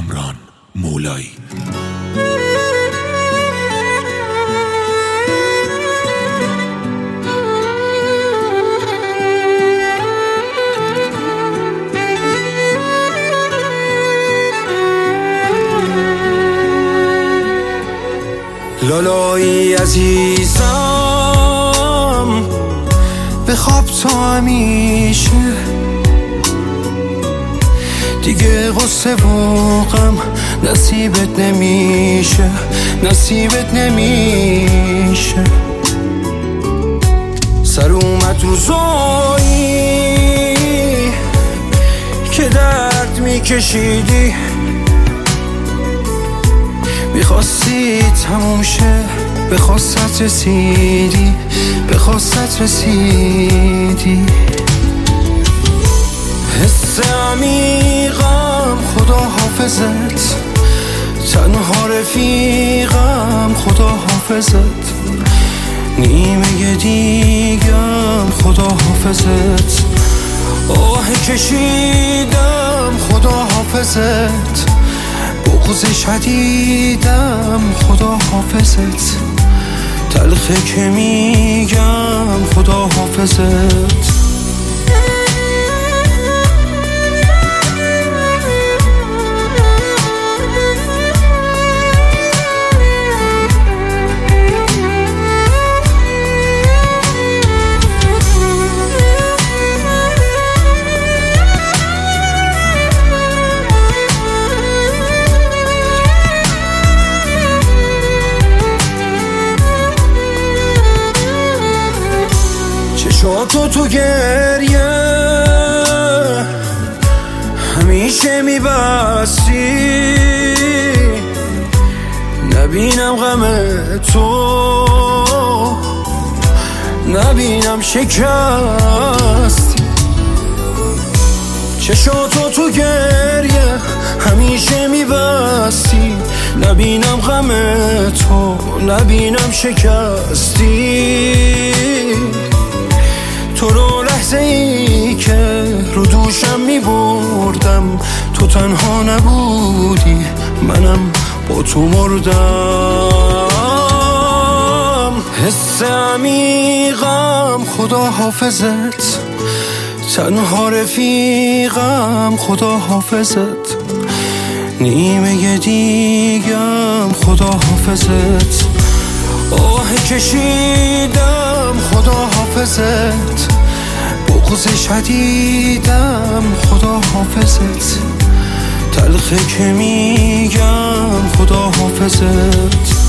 کامران مولایی. لالایی عزیزم بخواب تا همیشه، دیگه غصه و غم نصیبت نمیشه، نصیبت نمیشه. سر اومد روزایی که درد میکشیدی، میخواستی تموم شه، به خواستت رسیدی، به خواستت رسیدی. حس عمیقم خدا حافظت، تنها رفیقم خدا حافظت، نیمه دیگم خدا حافظت. آه کشیدم خدا حافظت، بغض شدیدم خدا حافظت، تلخه که میگم خدا حافظت. چشاتو تو گریه همیشه میبستی، نبینم غم تو، نبینم شکستی. چشاتو تو گریه همیشه میبستی، نبینم غم تو، نبینم شکستی. تو رو لحظه ای که رو دوشم میبردم، تو تنها نبودی، منم با تو مردم. حس عمیقم خدا حافظت، تنها رفیقم خدا حافظت، نیمه دیگم خدا حافظت. آه کشیدم خدا حافظت، بغض شدیدم خدا حافظت، تلخه که میگم خدا حافظت.